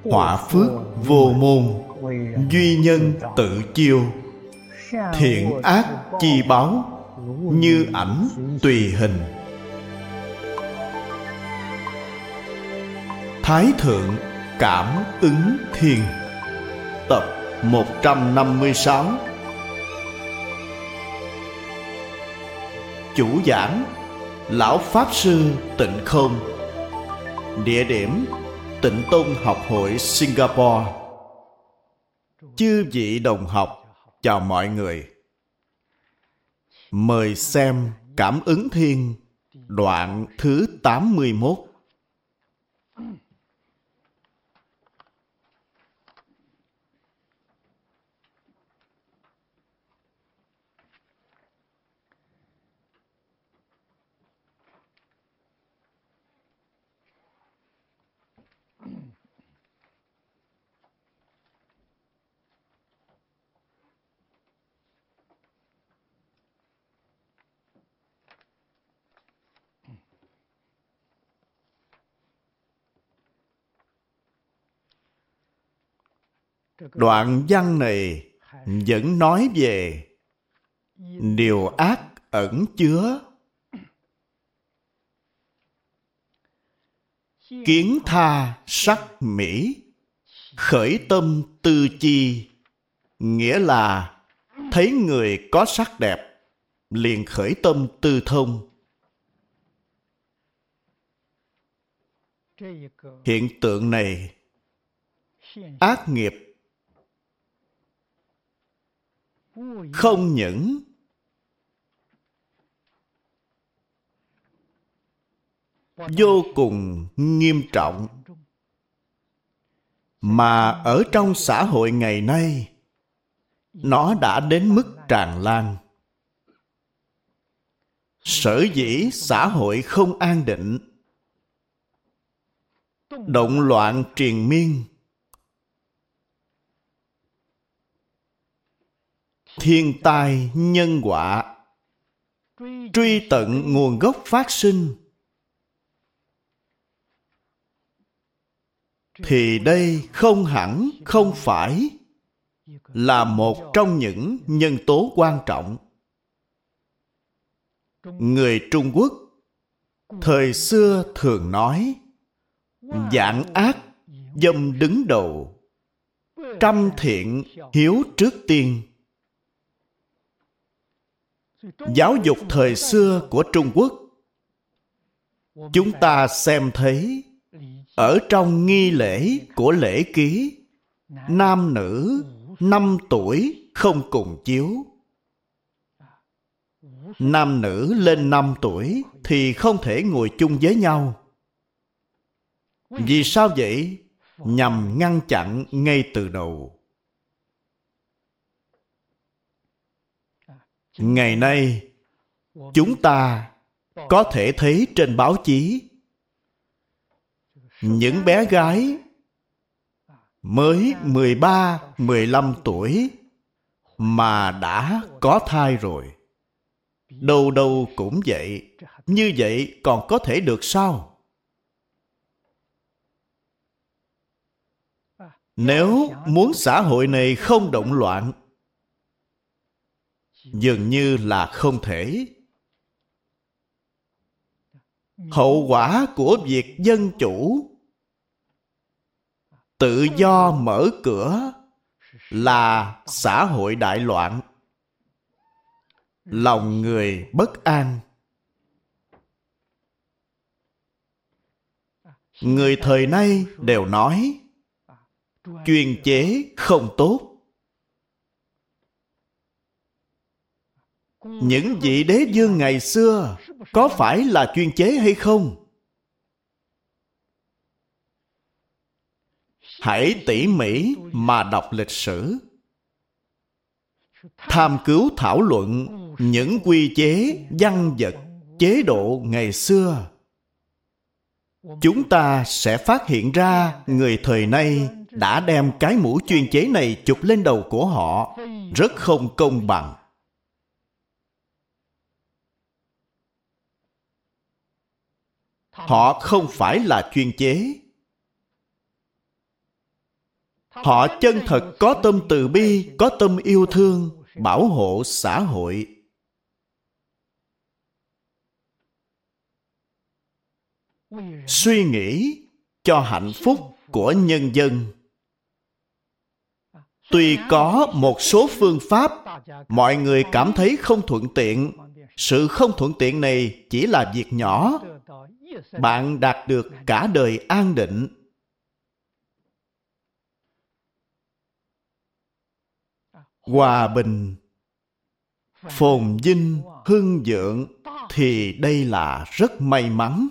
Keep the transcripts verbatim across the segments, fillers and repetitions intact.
họa phước vô môn, duy nhân tự chiêu. Thiện ác chi báo, như ảnh tùy hình. Thái Thượng Cảm Ứng Thiên. Tập một trăm năm mươi sáu. Chủ giảng Lão Pháp Sư Tịnh Không. Địa điểm Tịnh Tông Học hội Singapore. Chư vị đồng học, chào mọi người. Mời xem Cảm Ứng Thiên đoạn thứ tám mươi mốt. Đoạn văn này vẫn nói về điều ác ẩn chứa. Kiến tha sắc mỹ, khởi tâm tư chi. Nghĩa là thấy người có sắc đẹp, liền khởi tâm tư thông. Hiện tượng này, ác nghiệp không những vô cùng nghiêm trọng, mà ở trong xã hội ngày nay, nó đã đến mức tràn lan. Sở dĩ xã hội không an định, động loạn triền miên, thiên tai nhân họa, truy tận nguồn gốc phát sinh, thì đây không hẳn không phải là một trong những nhân tố quan trọng. Người Trung Quốc thời xưa thường nói, vạn ác dâm đứng đầu, trăm thiện hiếu trước tiên. Giáo dục thời xưa của Trung Quốc, chúng ta xem thấy ở trong nghi lễ của lễ ký, nam nữ năm tuổi không cùng chiếu. Nam nữ lên năm tuổi thì không thể ngồi chung với nhau. Vì sao vậy? Nhằm ngăn chặn ngay từ đầu. Ngày nay, chúng ta có thể thấy trên báo chí những bé gái mới mười ba, mười lăm tuổi mà đã có thai rồi. Đâu đâu cũng vậy. Như vậy còn có thể được sao? Nếu muốn xã hội này không động loạn, dường như là không thể. Hậu quả của việc dân chủ, tự do mở cửa là xã hội đại loạn, lòng người bất an. Người thời nay đều nói chuyên chế không tốt. Những vị đế vương ngày xưa có phải là chuyên chế hay không? Hãy tỉ mỉ mà đọc lịch sử, tham cứu thảo luận những quy chế, văn vật, chế độ ngày xưa. Chúng ta sẽ phát hiện ra người thời nay đã đem cái mũ chuyên chế này chụp lên đầu của họ, rất không công bằng. Họ không phải là chuyên chế. Họ chân thật có tâm từ bi, có tâm yêu thương, bảo hộ xã hội. Suy nghĩ cho hạnh phúc của nhân dân. Tuy có một số phương pháp mọi người cảm thấy không thuận tiện, sự không thuận tiện này chỉ là việc nhỏ. Bạn đạt được cả đời an định. Hòa bình, phồn vinh, hưng vượng thì đây là rất may mắn.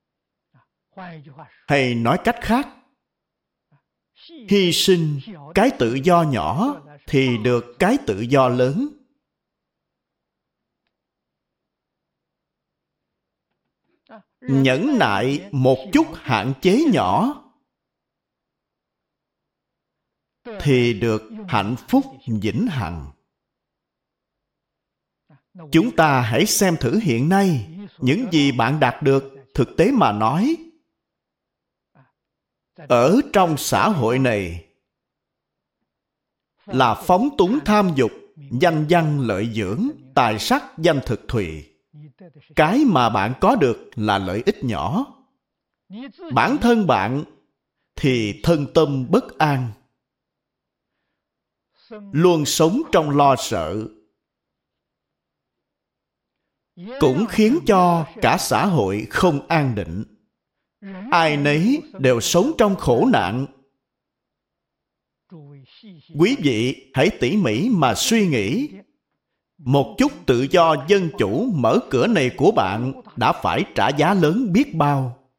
Hay nói cách khác, hy sinh cái tự do nhỏ thì được cái tự do lớn. Nhẫn nại một chút hạn chế nhỏ thì được hạnh phúc vĩnh hằng. Chúng ta hãy xem thử hiện nay, những gì bạn đạt được, thực tế mà nói, ở trong xã hội này là phóng túng tham dục, danh văn lợi dưỡng, tài sắc danh thực thùy. Cái mà bạn có được là lợi ích nhỏ. Bản thân bạn thì thân tâm bất an, luôn sống trong lo sợ, cũng khiến cho cả xã hội không an định. Ai nấy đều sống trong khổ nạn. Quý vị hãy tỉ mỉ mà suy nghĩ. Một chút tự do dân chủ mở cửa này của bạn đã phải trả giá lớn biết bao.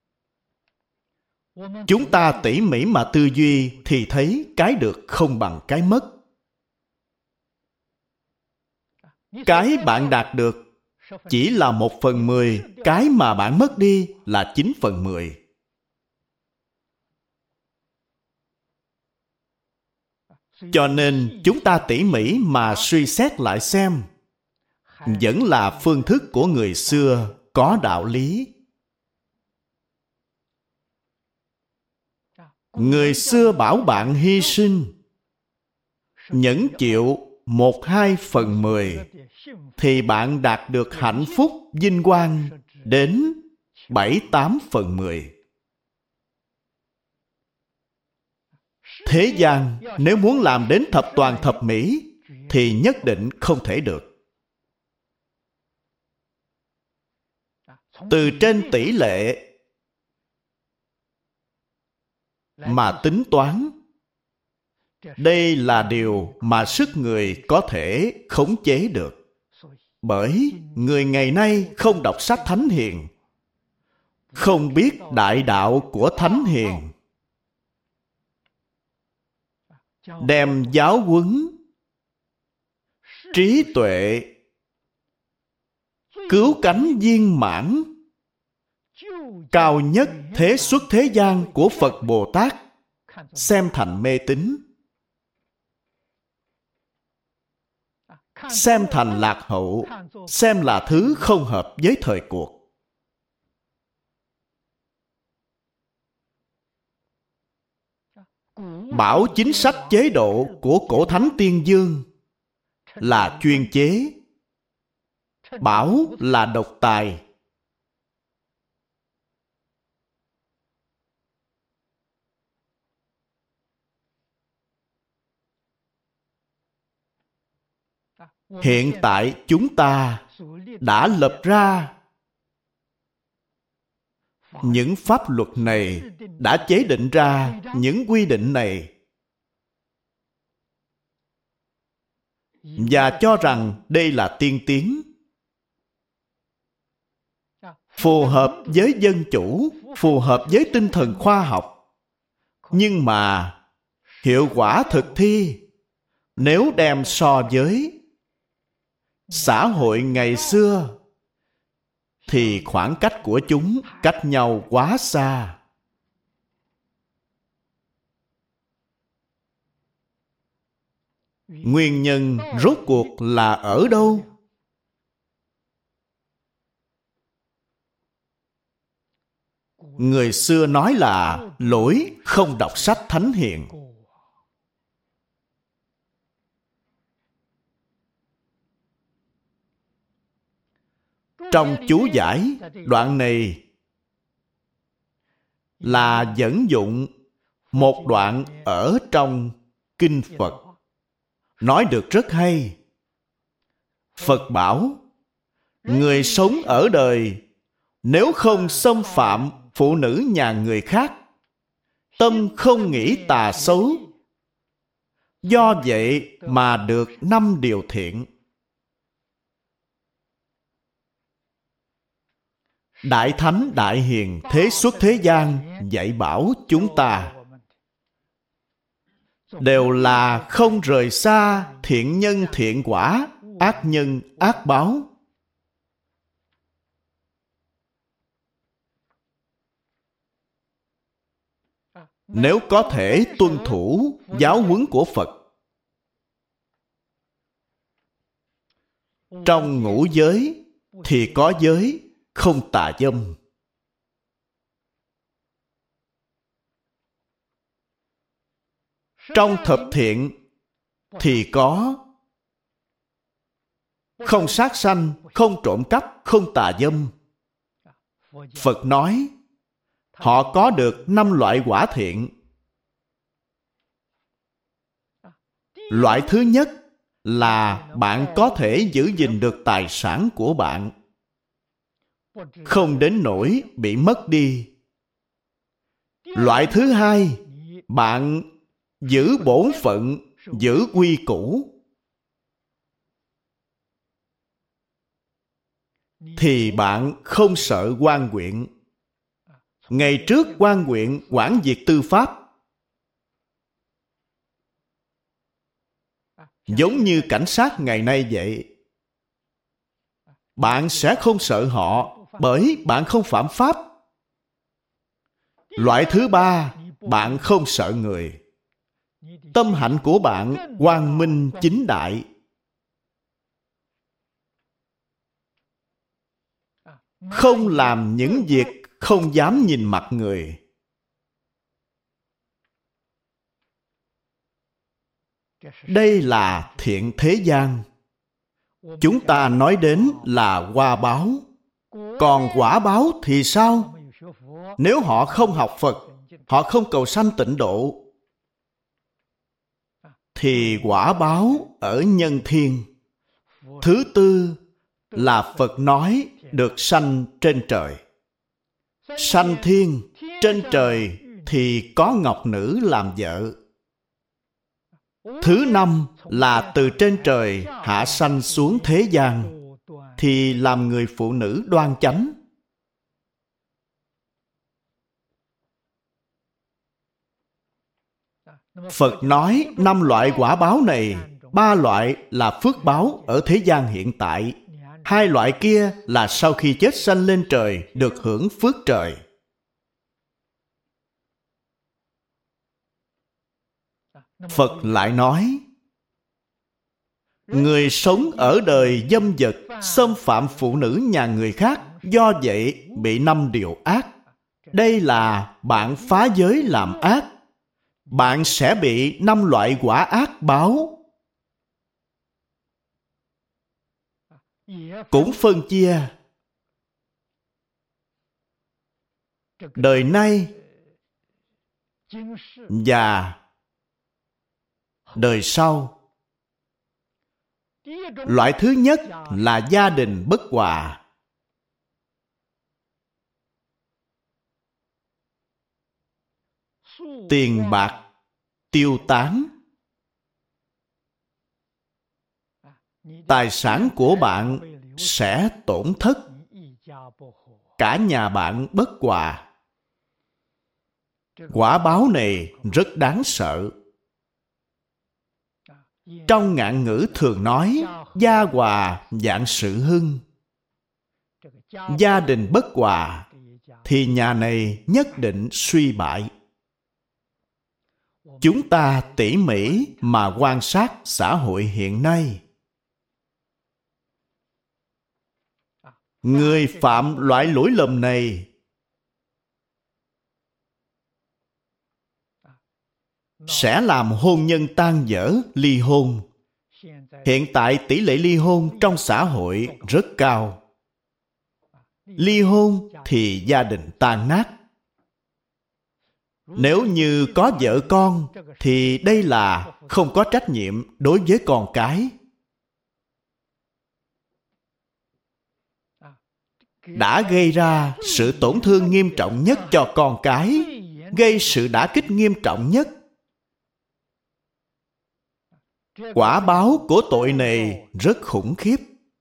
Chúng ta tỉ mỉ mà tư duy thì thấy cái được không bằng cái mất. Cái bạn đạt được chỉ là một phần mười, cái mà bạn mất đi là chín phần mười. Cho nên chúng ta tỉ mỉ mà suy xét lại xem, vẫn là phương thức của người xưa có đạo lý. Người xưa bảo bạn hy sinh, nhẫn chịu một hai phần mười, thì bạn đạt được hạnh phúc vinh quang đến bảy tám phần mười. Thế gian nếu muốn làm đến thập toàn thập mỹ thì nhất định không thể được. Từ trên tỷ lệ mà tính toán, đây là điều mà sức người có thể khống chế được. Bởi người ngày nay không đọc sách Thánh Hiền, không biết đại đạo của Thánh Hiền, đem giáo huấn, trí tuệ, cứu cánh viên mãn, cao nhất thế xuất thế gian của Phật Bồ Tát xem thành mê tín, xem thành lạc hậu, xem là thứ không hợp với thời cuộc. Bảo chính sách chế độ của cổ thánh tiên dương là chuyên chế, bảo là độc tài. Hiện tại chúng ta đã lập ra những pháp luật này, đã chế định ra những quy định này, và cho rằng đây là tiên tiến, phù hợp với dân chủ, phù hợp với tinh thần khoa học. Nhưng mà hiệu quả thực thi, nếu đem so với xã hội ngày xưa, thì khoảng cách của chúng cách nhau quá xa. Nguyên nhân rốt cuộc là ở đâu? Người xưa nói là lỗi không đọc sách Thánh Hiền. Trong chú giải, đoạn này là dẫn dụng một đoạn ở trong Kinh Phật, nói được rất hay. Phật bảo, người sống ở đời, nếu không xâm phạm phụ nữ nhà người khác, tâm không nghĩ tà xấu, do vậy mà được năm điều thiện. Đại Thánh Đại Hiền Thế Xuất Thế Gian dạy bảo chúng ta đều là không rời xa thiện nhân thiện quả, ác nhân ác báo. Nếu có thể tuân thủ giáo huấn của Phật, trong ngũ giới thì có giới không tà dâm. Trong thập thiện thì có không sát sanh, không trộm cắp, không tà dâm. Phật nói họ có được năm loại quả thiện. Loại thứ nhất là bạn có thể giữ gìn được tài sản của bạn, không đến nỗi bị mất đi. Loại thứ hai, bạn giữ bổn phận, giữ quy củ, thì bạn không sợ quan huyện. Ngày trước quan huyện quản việc tư pháp, giống như cảnh sát ngày nay vậy. Bạn sẽ không sợ họ, bởi bạn không phạm pháp. Loại thứ ba, bạn không sợ người. Tâm hạnh của bạn quang minh chính đại. Không làm những việc không dám nhìn mặt người. Đây là thiện thế gian. Chúng ta nói đến là quả báo. Còn quả báo thì sao? Nếu họ không học Phật, họ không cầu sanh tịnh độ, thì quả báo ở nhân thiên. Thứ tư là Phật nói được sanh trên trời. Sanh thiên, trên trời thì có ngọc nữ làm vợ. Thứ năm là từ trên trời hạ sanh xuống thế gian, thì làm người phụ nữ đoan chánh. Phật nói năm loại quả báo này, ba loại là phước báo ở thế gian hiện tại, hai loại kia là sau khi chết sanh lên trời được hưởng phước trời. Phật lại nói, người sống ở đời dâm dật, xâm phạm phụ nữ nhà người khác, do vậy bị năm điều ác. Đây là bạn phá giới làm ác, bạn sẽ bị năm loại quả ác báo. Cũng phân chia đời nay và đời sau. Loại thứ nhất là gia đình bất hòa. Tiền bạc tiêu tán, tài sản của bạn sẽ tổn thất, cả nhà bạn bất hòa. Quả báo này rất đáng sợ. Trong ngạn ngữ thường nói, gia hòa vạn sự hưng. Gia đình bất hòa thì nhà này nhất định suy bại. Chúng ta tỉ mỉ mà quan sát xã hội hiện nay. Người phạm loại lỗi lầm này sẽ làm hôn nhân tan vỡ, ly hôn. Hiện tại tỷ lệ ly hôn trong xã hội rất cao. ly hôn thì gia đình tan nát. Nếu như có vợ con thì đây là không có trách nhiệm đối với con cái. Đã gây ra sự tổn thương nghiêm trọng nhất cho con cái, gây sự đả kích nghiêm trọng nhất. Quả báo của tội này rất khủng khiếp.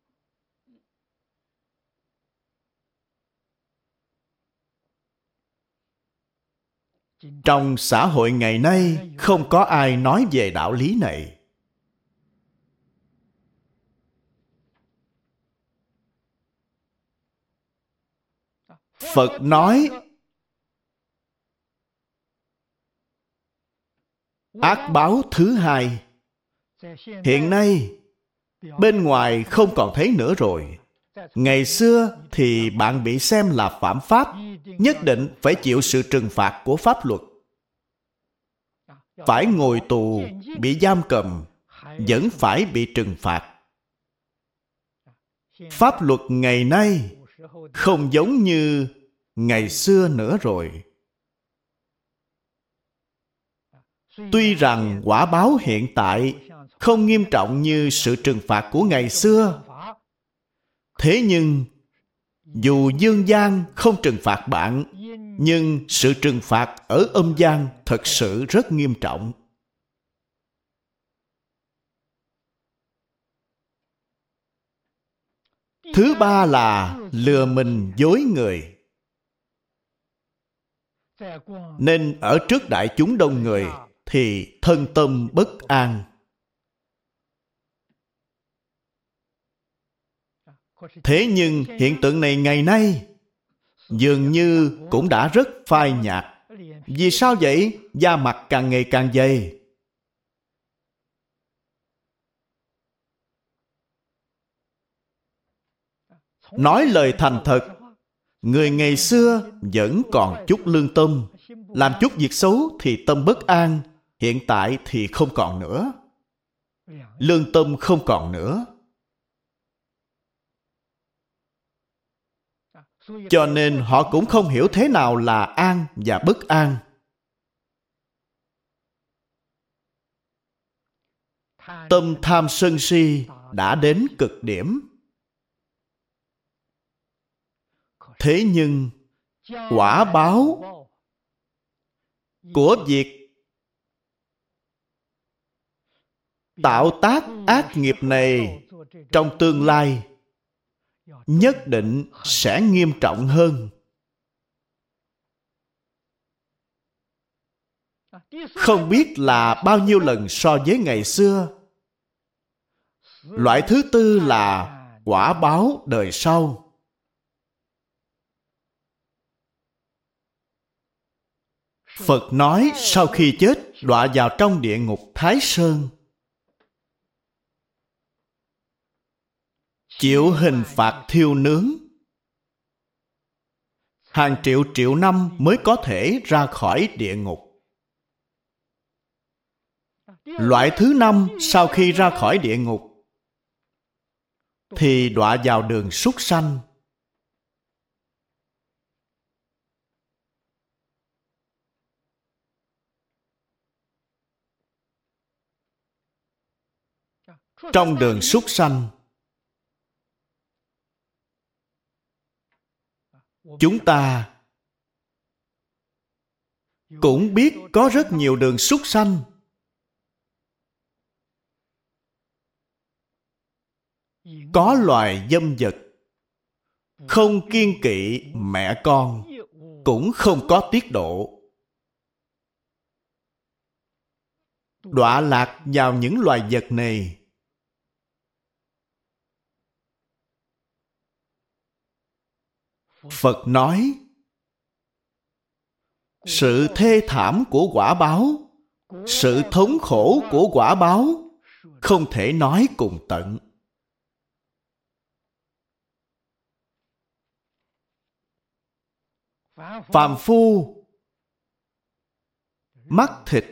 Trong xã hội ngày nay không có ai nói về đạo lý này. Phật nói ác báo thứ hai. Hiện nay bên ngoài không còn thấy nữa rồi. Ngày xưa thì bạn bị xem là phạm pháp, nhất định phải chịu sự trừng phạt của pháp luật. Phải ngồi tù, bị giam cầm, vẫn phải bị trừng phạt. Pháp luật ngày nay không giống như ngày xưa nữa rồi. Tuy rằng quả báo hiện tại không nghiêm trọng như sự trừng phạt của ngày xưa, thế nhưng dù dương gian không trừng phạt bạn, nhưng sự trừng phạt ở âm gian thật sự rất nghiêm trọng. Thứ ba là lừa mình dối người. Nên ở trước đại chúng đông người thì thân tâm bất an. Thế nhưng hiện tượng này ngày nay dường như cũng đã rất phai nhạt. Vì sao vậy? Da mặt càng ngày càng dày. Nói lời thành thật, người ngày xưa vẫn còn chút lương tâm, làm chút việc xấu thì tâm bất an. Hiện tại thì không còn nữa. Lương tâm không còn nữa. Cho nên họ cũng không hiểu thế nào là an và bất an. Tâm tham sân si đã đến cực điểm. Thế nhưng quả báo của việc tạo tác ác nghiệp này trong tương lai nhất định sẽ nghiêm trọng hơn. Không biết là bao nhiêu lần so với ngày xưa. Loại thứ tư là quả báo đời sau. Phật nói sau khi chết đọa vào trong địa ngục Thái Sơn, chịu hình phạt thiêu nướng. Hàng triệu triệu năm mới có thể ra khỏi địa ngục. Loại thứ năm sau khi ra khỏi địa ngục thì đọa vào đường súc sanh. Trong đường súc sanh, chúng ta cũng biết có rất nhiều đường súc sanh. Có loài dâm vật, không kiêng kỵ mẹ con, cũng không có tiết độ, đọa lạc vào những loài vật này. Phật nói sự thê thảm của quả báo, sự thống khổ của quả báo không thể nói cùng tận. Phàm phu mắt thịt,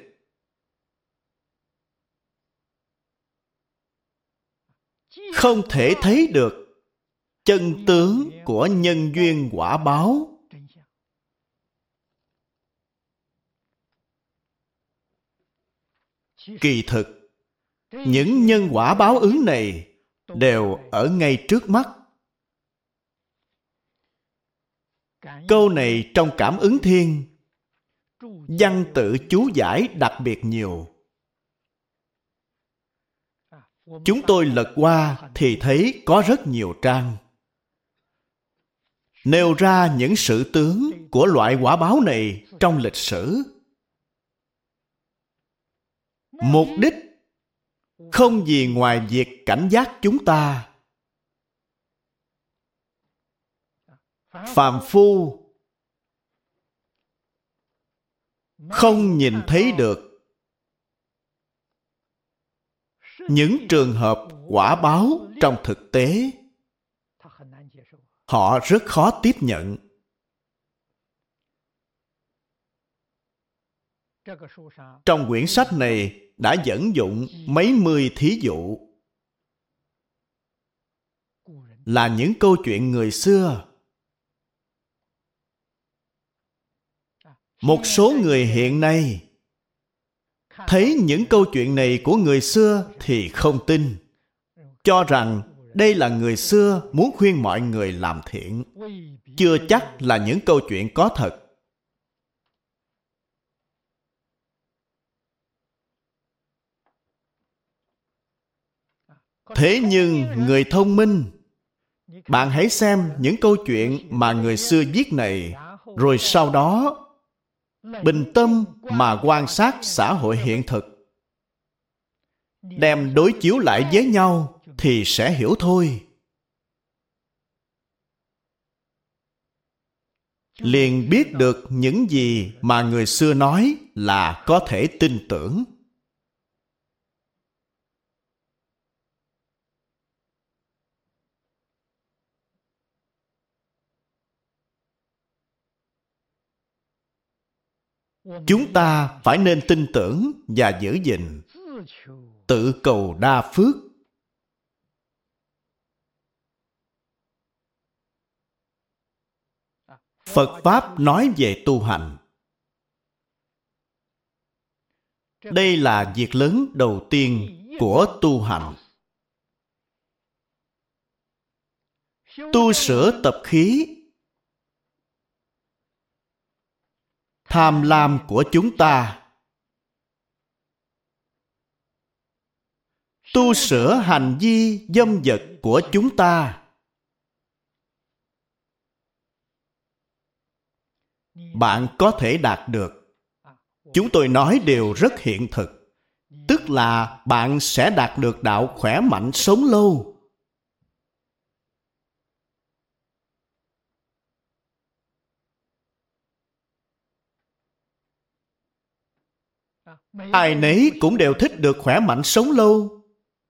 không thể thấy được, chân tướng của nhân duyên quả báo. Kỳ thực, những nhân quả báo ứng này đều ở ngay trước mắt. Câu này trong Cảm ứng thiên, văn tự chú giải đặc biệt nhiều. Chúng tôi lật qua thì thấy có rất nhiều trang nêu ra những sự tướng của loại quả báo này trong lịch sử. Mục đích không gì ngoài việc cảnh giác chúng ta. Phàm phu không nhìn thấy được những trường hợp quả báo trong thực tế, họ rất khó tiếp nhận. Trong quyển sách này đã dẫn dụng mấy mươi thí dụ, là những câu chuyện người xưa. Một số người hiện nay thấy những câu chuyện này của người xưa thì không tin, cho rằng đây là người xưa muốn khuyên mọi người làm thiện, chưa chắc là những câu chuyện có thật. Thế nhưng người thông minh, bạn hãy xem những câu chuyện mà người xưa viết này, rồi sau đó bình tâm mà quan sát xã hội hiện thực, đem đối chiếu lại với nhau thì sẽ hiểu thôi. Liền biết được những gì mà người xưa nói là có thể tin tưởng. Chúng ta phải nên tin tưởng và giữ gìn, tự cầu đa phước. Phật Pháp nói về tu hành. Đây là việc lớn đầu tiên của tu hành. Tu sửa tập khí tham lam của chúng ta, tu sửa hành vi dâm dật của chúng ta. Bạn có thể đạt được. Chúng tôi nói đều rất hiện thực, tức là bạn sẽ đạt được đạo khỏe mạnh sống lâu. Ai nấy cũng đều thích được khỏe mạnh sống lâu.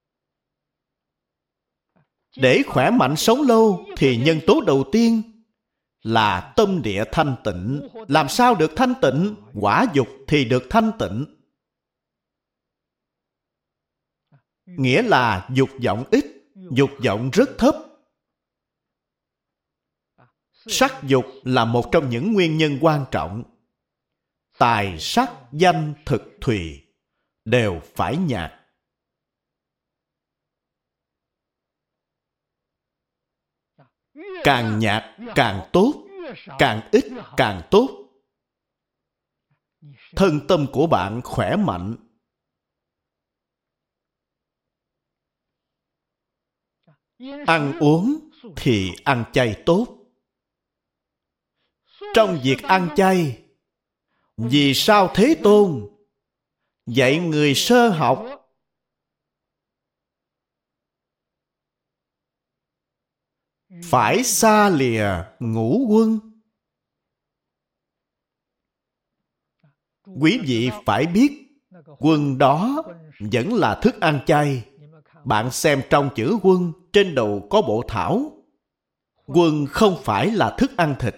Để khỏe mạnh sống lâu thì nhân tố đầu tiên là tâm địa thanh tịnh. Làm sao được thanh tịnh? Quả dục thì được thanh tịnh. Nghĩa là dục vọng ít, dục vọng rất thấp. Sắc dục là một trong những nguyên nhân quan trọng. Tài, sắc, danh, thực, thùy đều phải nhạt. Càng nhạt càng tốt, càng ít càng tốt. Thân tâm của bạn khỏe mạnh. Ăn uống thì ăn chay tốt. Trong việc ăn chay, vì sao Thế Tôn dạy người sơ học phải xa lìa ngũ quân? Quý vị phải biết, quân đó vẫn là thức ăn chay. Bạn xem trong chữ quân, trên đầu có bộ thảo. Quân không phải là thức ăn thịt.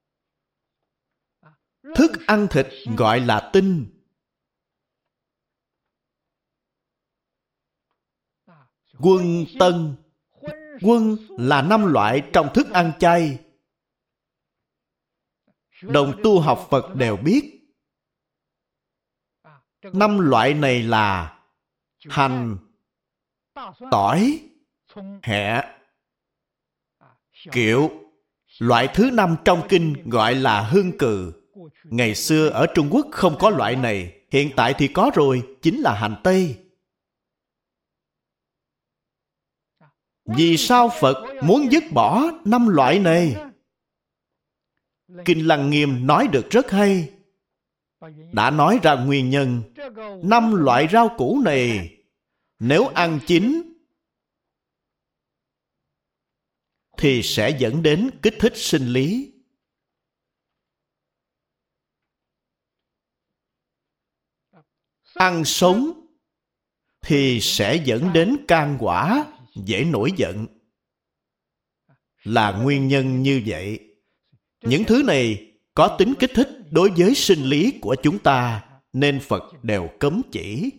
Thức ăn thịt gọi là tinh. Quân tân, Quân là năm loại trong thức ăn chay. Đồng tu học Phật đều biết. Năm loại này là hành, tỏi, hẹ, kiệu. Loại thứ năm trong kinh gọi là hương cừ. Ngày xưa ở Trung Quốc không có loại này, hiện tại thì có rồi, chính là hành tây. Vì sao Phật muốn dứt bỏ năm loại này? Kinh Lăng Nghiêm nói được rất hay. Đã nói ra nguyên nhân. Năm loại rau củ này nếu ăn chín thì sẽ dẫn đến kích thích sinh lý. Ăn sống thì sẽ dẫn đến can quả, dễ nổi giận. Là nguyên nhân như vậy. Những thứ này có tính kích thích đối với sinh lý của chúng ta, nên Phật đều cấm chỉ.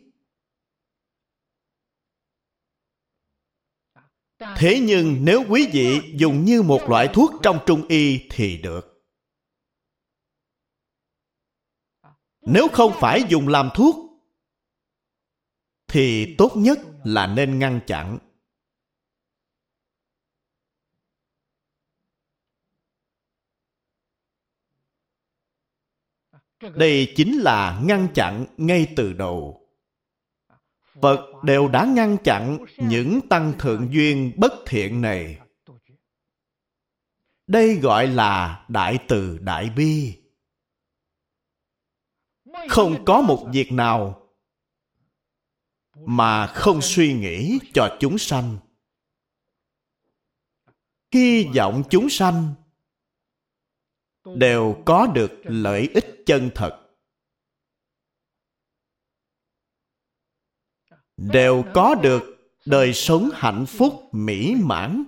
Thế nhưng nếu quý vị dùng như một loại thuốc trong Trung y thì được. Nếu không phải dùng làm thuốc thì tốt nhất là nên ngăn chặn. Đây chính là ngăn chặn ngay từ đầu. Phật đều đã ngăn chặn những tăng thượng duyên bất thiện này. Đây gọi là đại từ đại bi. Không có một việc nào mà không suy nghĩ cho chúng sanh. Hy vọng chúng sanh đều có được lợi ích chân thật, đều có được đời sống hạnh phúc mỹ mãn.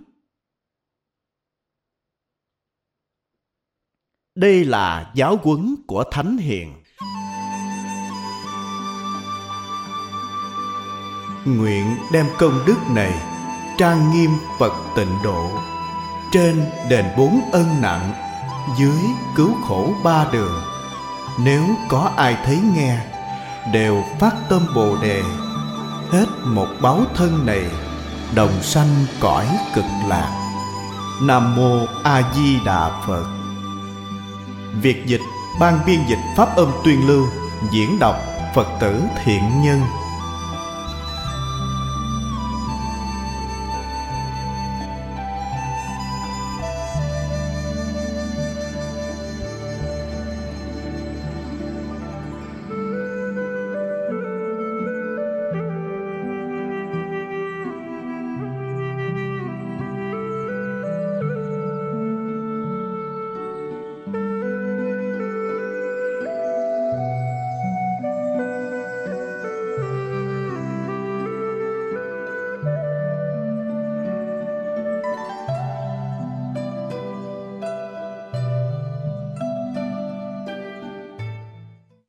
Đây là giáo huấn của Thánh Hiền. Nguyện đem công đức này trang nghiêm Phật Tịnh Độ, trên đền bốn ân nặng, dưới cứu khổ ba đường. Nếu có ai thấy nghe, đều phát tâm Bồ Đề, hết một báo thân này, đồng sanh cõi cực lạc. Nam Mô A Di Đà Phật. Việc dịch, ban biên dịch Pháp Âm Tuyên Lưu, diễn đọc Phật tử Thiện Nhân.